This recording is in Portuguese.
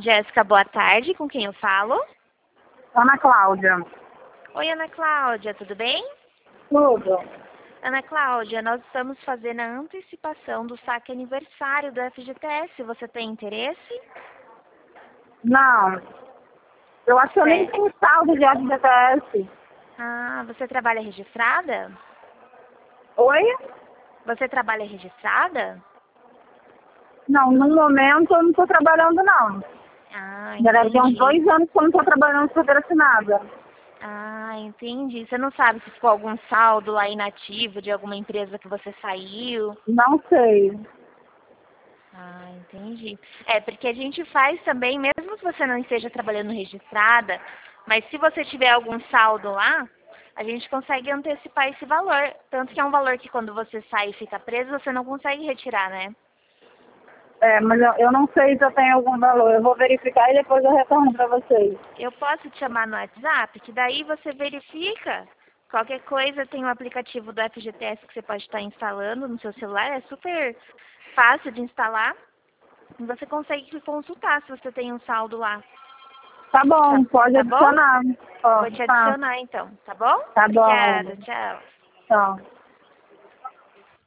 Jéssica, boa tarde. Com quem eu falo? Ana Cláudia. Oi, Ana Cláudia, tudo bem? Tudo. Ana Cláudia, nós estamos fazendo a antecipação do saque aniversário do FGTS. Você tem interesse? Não. Eu acho que eu nem Certo. tenho saldo de FGTS. Ah, você trabalha registrada? Oi? Você trabalha registrada? Não, no momento eu não estou trabalhando, não. Ah, Já deve ter uns entendi. 2 anos que eu não estou trabalhando de carteira assinada. Ah, entendi. Você não sabe se ficou algum saldo lá inativo de alguma empresa que você saiu? Não sei. Ah, entendi. É, porque a gente faz também, mesmo que você não esteja trabalhando registrada, mas se você tiver algum saldo lá, a gente consegue antecipar esse valor. Tanto que é um valor que quando você sai e fica preso, você não consegue retirar, né? É, mas eu não sei se eu tenho algum valor. Eu vou verificar e depois eu retorno para vocês. Eu posso te chamar no WhatsApp, que daí você verifica. Qualquer coisa, tem o aplicativo do FGTS que você pode estar instalando no seu celular. É super fácil de instalar. E você consegue consultar se você tem um saldo lá. Tá Tá, bom, pode tá bom? adicionar. Ó, Vou te tá. adicionar então, tá bom? Tá bom. Obrigada, tchau. Tchau.